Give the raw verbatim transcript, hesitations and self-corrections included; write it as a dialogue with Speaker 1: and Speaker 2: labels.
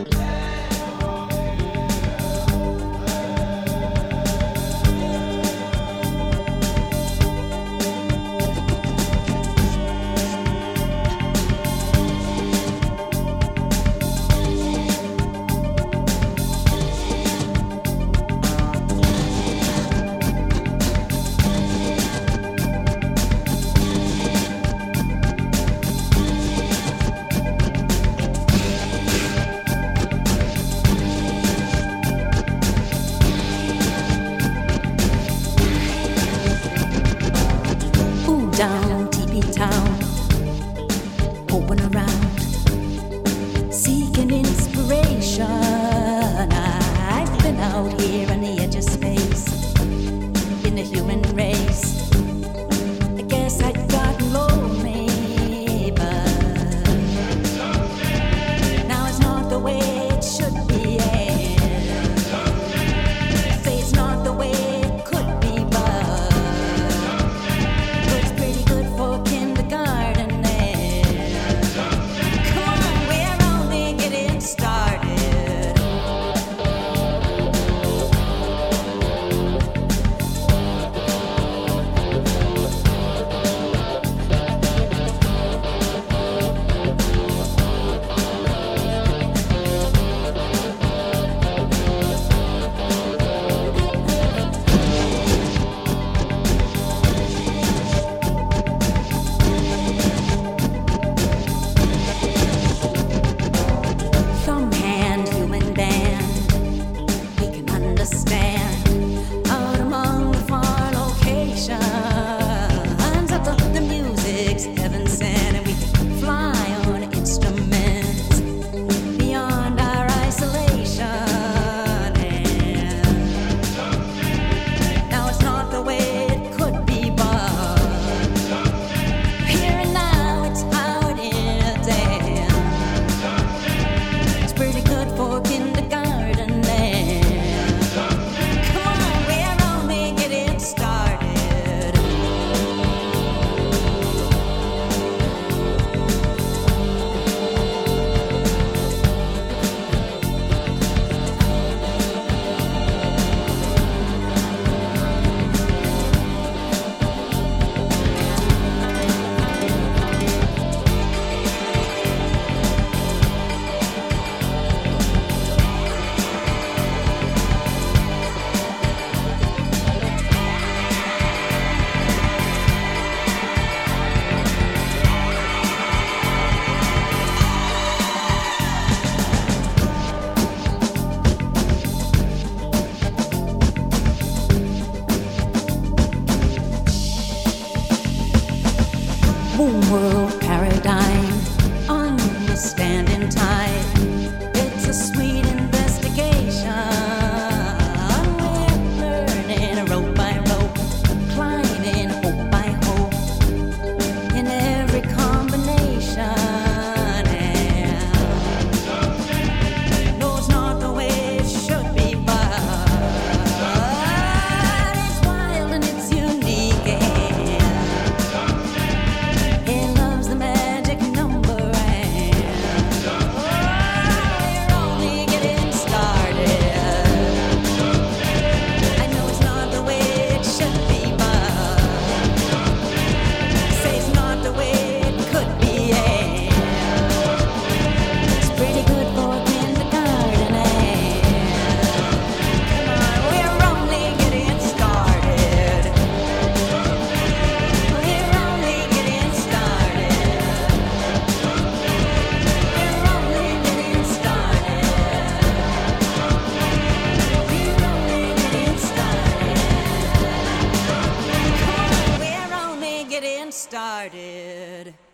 Speaker 1: Down T P Town, moving around, seeking inspiration. I've been out here on the edge of space, in the human race. I guess I'd gotten lonely, but now it's not the way it should be. Say it's not the way it could be, but out among the far locations of the, the music's heaven sent, and we fly on instruments beyond our isolation. And now it's not the way it could be, but here and now it's how it is, and it's pretty good for kindergarten. Boom world paradigm, understanding time. It's a sweet investigation. We're learning rope by rope, climbing hope by hope, in every combination. And no, it's not the way it should be, but it's wild and it's unique. Started.